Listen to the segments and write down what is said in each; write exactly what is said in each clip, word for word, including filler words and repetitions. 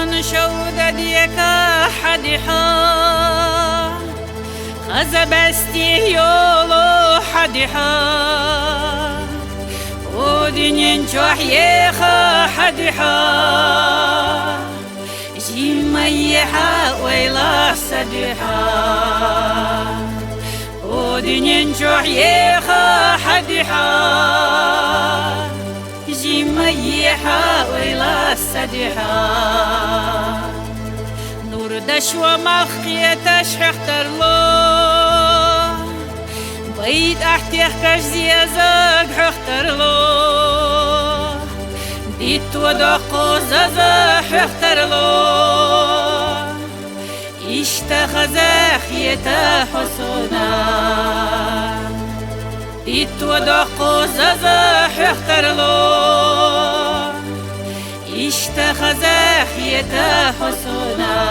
من شود دیکا حدیها خزبستی یولو حدیها ودنین جوحیخا حدیها جیمیها ویلا صدیها ودنین جوحیخا حدیها جيميحا ويلا السديحا نور دشوى مخية تشحخ ترلو بيت احتيخ كش زيازاق حخ ترلو ديت ودقو زازا حخ ترلو اشتخزاخ يتا حسونا ديت ودقو زازا حخ ترلو اشتخزاخ يتا حسونا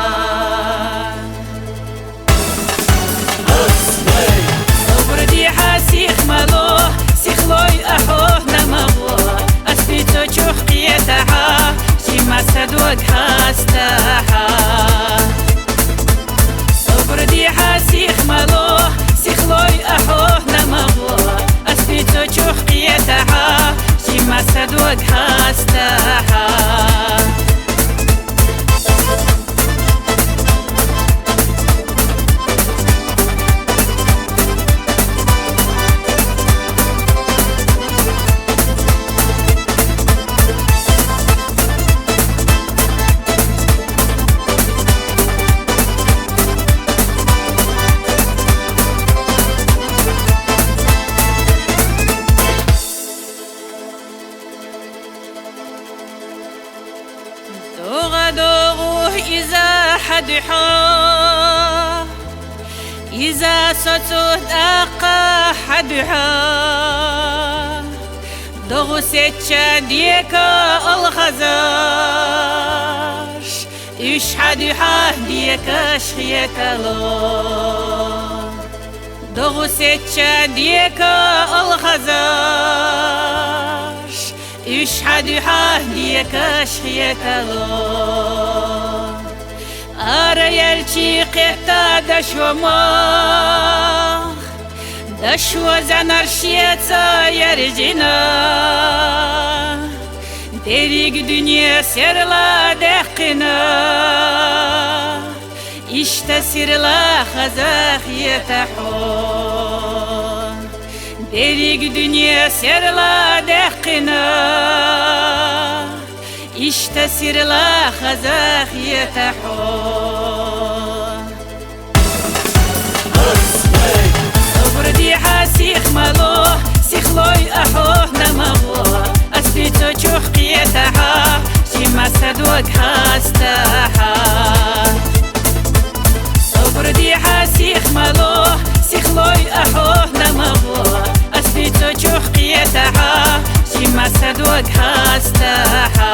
صبر دي حاسيخ مالوه سيخلوي أحوه نمغوه أسبيتو چوخ قيتها شما صدوق هاستها صبر دي حاسيخ مالوه سيخلوي أحوه نمغوه أسبيتو چوخ قيتها شما صدوق هاستها دوغ دوغوه إذا حدحا إذا ستود أقا حدحا دوغ ستشا ديكا الخزاش إش حدحا ديكا شخيتلو دوغ ستشا ديكا الخزاش إش حدحا ديكا شخيتلو أريالشي قيتا دشو ماخ دشو زنرشيتا يرجنا دريق دنيا سرلا دقنا إشتا سرلا خزاخ يتحون دريق دنيا سرلا دقنا إشتا سرلا خزاخ يتحون صبر دي حاسيخ مالوه سيخلوي أحوه نمغوه أسبيتو چوخ قيتها شما صدوق هاستها صبر دي حاسيخ مالوه سيخلوي أحوه نمغوه أسبيتو چوخ قيتها شما صدوق هاستها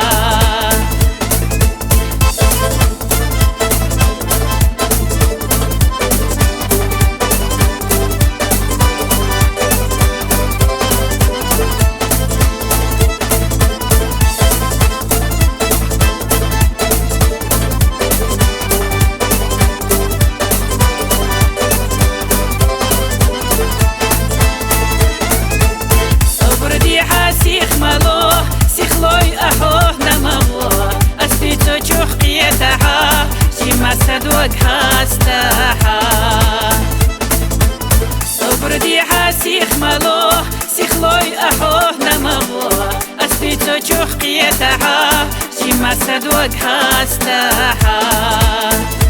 صدوق هاستها صبر دي حاسيخ مالوه سيخلوي أحوه نمغوه أسبيتو چوخ قيتها شما صدوق هاستها